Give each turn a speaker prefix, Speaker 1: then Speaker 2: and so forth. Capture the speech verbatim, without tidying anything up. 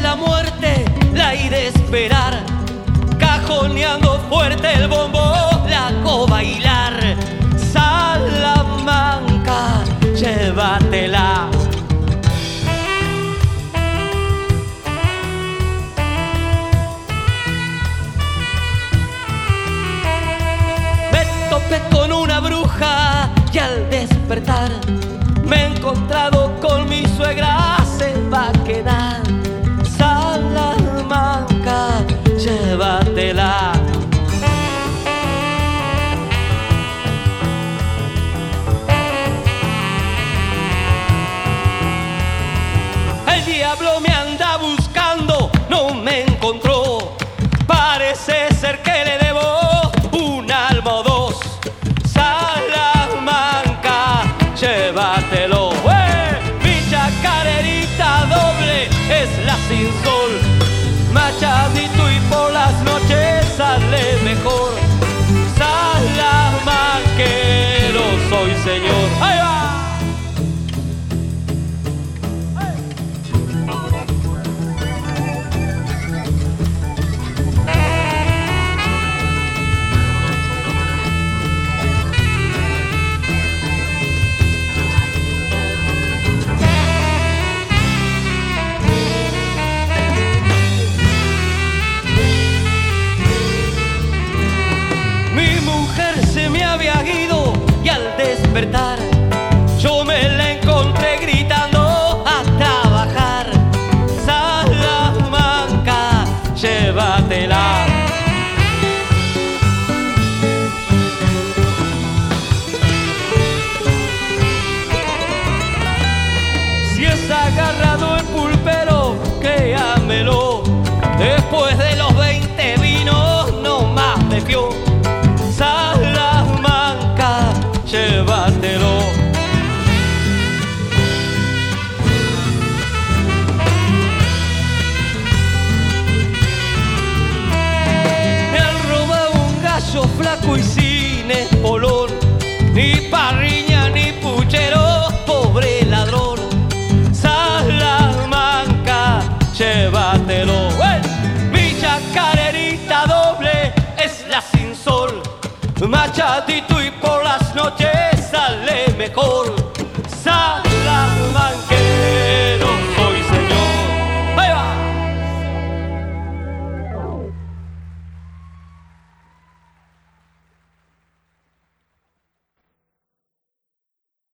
Speaker 1: la muerte la iré a esperar, cajoneando fuerte el bombo la hago bailar. Salamanca, llévatela. Me topé con una bruja y al despertar me he encontrado con mi suegra, se va a quedar. Salamanca, llévatela. El diablo me anda buscando, no me encontró. Parece ser que le debo un alma o dos. Salamanca, llévatelo. ¡Eh! Mi chacarerita doble es la sin sol. Machadito y por las noches sale mejor. Salamanquero soy, señor. ¡Ahí va! Despertar, yo me la encontré gritando a trabajar. Salamanca, llévatela. Si es agarrado el pulpero, créamelo, después de los veinte vinos no más me fió. Salamanca, llévatelo. Me han robado un gallo flaco y sin espolón, ni parriña ni puchero, pobre ladrón. Salamanca, llévatelo. ¡Hey! Mi chacarerita doble es la sin sol, machadito y por las noches